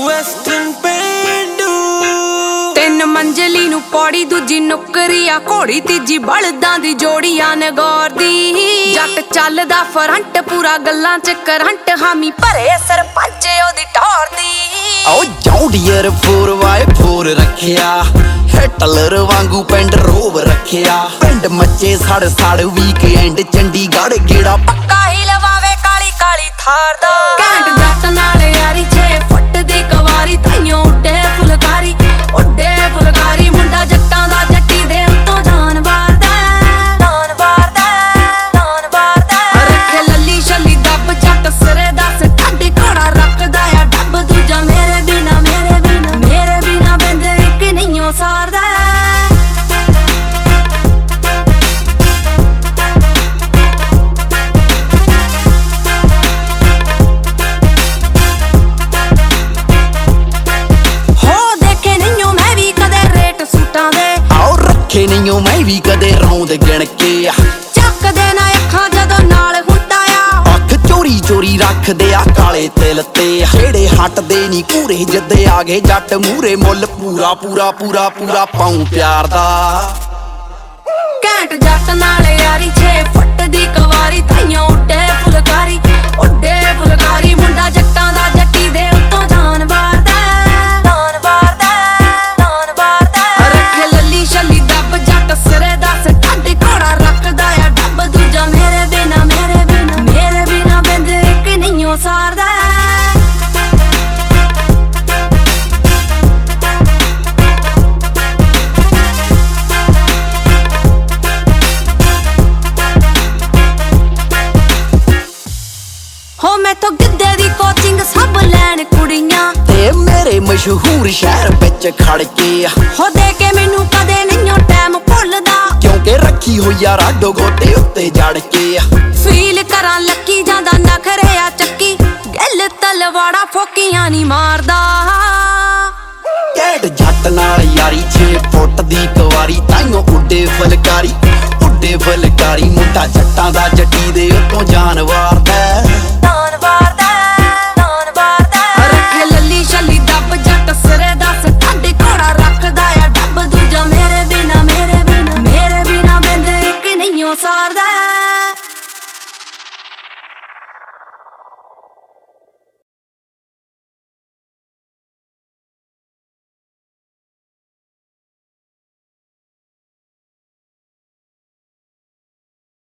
western ਪੇਂਡੂ ਤਿੰਨ ਮੰਜ਼ਲੀ ਨੂੰ ਪੌੜੀ ਦੂਜੀ ਨੁਕਰੀ ਆ ਘੋੜੀ ਤੀਜੀ ਬਲਦਾਂ ਦੀ ਜੋੜੀ ਆ ਨਗੌਰ ਦੀ ਜੱਟ ਚੱਲਦਾ ਫਰੰਟ ਪੂਰਾ ਗੱਲਾਂ ਚ ਕਰੰਟ ਹਾਮੀ ਭਰੇ ਸਰਪੰਚ ਉਹਦੀ ਟੌਰ ਦੀ ਓ ਜੌਂਡੀਅਰ 4x4 ਰੱਖਿਆ ਹਿਟਲਰ ਵਾਂਗੂ ਪਿੰਡ ਰੋਬ ਰੱਖਿਆ ਪਿੰਡ ਮੱਚੇ ਸੜ ਵੀਕਐਂਡ ਚੰਡੀਗੜ੍ਹ ਗੇੜਾ ਪੱਕਾ ਹੀ ਲਵਾਵੇ ਕਾਲੀ ਕਾਲੀ ਥਾਰ ਦਾ ਘੈਂਟ ਜੱਟ ਨਾਲ ਯਾਰੀ 6 ਫੁੱਟ ਦੀ ਕਵਾਰੀ ਤਾਈਓ ਉੱਡੇ ਫੁਲਕਾਰੀ ਮੁੰਡਾ ਜੱਟਾਂ ਦਾ ਜੱਟੀ ਦੇ ਉੱਤੋਂ ਜਾਨ ਵਾਰਦਾ ਰੱਖੇ ਲੱਲੀ ਛੱਲੀ ਦੱਬ ਜੱਟ ਸਿਰੇ ਦੱਸ ਢਾਡੀ ਘੋੜਾ ਰੱਖਦਾ ਆ ਡੱਬ ਦੂਜਾ ਮੇਰੇ ਬਿਨਾ ਬੰਦੇ ਇੱਕ ਨਹੀਂਓ ਸਾਰਦਾ ਨਹੀਂਓ ਮੈਂ ਵੀ ਕਦੇ ਰੌਂਦ ਗਿਣ ਕੇ ਚੱਕਦੇ ਨਾ ਅੱਖਾਂ ਜਦੋਂ ਨਾਲ ਹੁੰਦਾ ਆ ਅੱਖ ਚੋਰੀ ਰੱਖਦੇ ਆ ਕਾਲੇ ਤਿਲ ਤੇ ਜਿਹੜੇ ਹਟਦੇ ਨੀ ਕੂਰੇ ਜਿੱਦੇ ਆ ਗਏ ਜੱਟ ਮੂਰੇ ਮੁੱਲ ਪੂਰਾ ਪਾਉ ਪਿਆਰ ਦਾ ਘੈਂਟ ਜੱਟ ਨਾਲ ਯਾਰੀ 6 ਫੁੱਟ ਦੀ ਕਵਾਰੀ ਤਾਈਓ ਉੱਡੇ ਫੁਲਕਾਰੀ ਮੁੰਡਾ ਜੱਟਾਂ ਦਾ ਜੱਟੀ ਦੇ ਉੱਤੋਂ ਜਾਨ ਵਾਰਦਾ ਰੱਖੇ ਲੱਲੀ ਛੱਲੀ ਦੱਬ ਜੱਟ ਸਿਰੇ ਦੱਸ ਢਾਡੀ ਘੋੜਾ ਰੱਖਦਾ ਆ ਡੱਬ ਦੂਜਾ ਮੇਰੇ ਬਿਨਾ ਬੰਦੇ ਇੱਕ ਨਹੀਂਓ ਸਾਰਦਾ ਹੋ ਮੈਥੋਂ ਗਿੱਧੇ ਦੀ ਕੋਚਿੰਗ ਸਭ ਲੈਣ ਕੁੜੀਆਂ ਤੇ ਮੇਰੇ ਮਸ਼ਹੂਰ ਸ਼ਹਿਰ ਵਿੱਚ ਖੜ ਕੇ ਹੋ ਦੇ ਕੇ ਮੈਨੂੰ ਕਦੇ ਨਹੀਂਓ ਟਾਈਮ ਭੁੱਲਦਾ ਕਿਉਂਕਿ ਰੱਖੀ ਹੋਈ ਆ ਰਾਡੋ ਗੋਟੇ ਉੱਤੇ ਜੜ ਕੇ ਫੀਲ ਕਰਾਂ ਲੱਕੀ ਜਾਂਦਾ ਨਖਰੇ ਆ ਚੱਕੀ ਗਿੱਲ ਤਲਵਾੜਾ ਫੋਕੀਆਂ ਨਹੀਂ ਮਾਰਦਾ ਘੈਂਟ ਜੱਟ ਨਾਲ ਯਾਰੀ 6 ਫੁੱਟ ਦੀ ਕਵਾਰੀ ਤਾਈਓ ਉੱਡੇ ਫੁਲਕਾਰੀ ਮੁੰਡਾ ਜੱਟਾਂ ਦਾ ਜੱਟੀ ਦੇ ਉੱਤੋਂ ਜਾਨ ਵਾਰਦਾ ਰੱਖੇ ਲੱਲੀ ਛੱਲੀ ਦੱਬ ਜੱਟ ਸਿਰੇ ਦੱਸ ਢਾਡੀ ਘੋੜਾ ਰੱਖਦਾ ਆ ਡੱਬ ਦੂਜਾ ਮੇਰੇ ਬਿਨਾ ਬੰਦੇ ਇੱਕ ਨਹੀਂਓ ਸਾਰਦਾ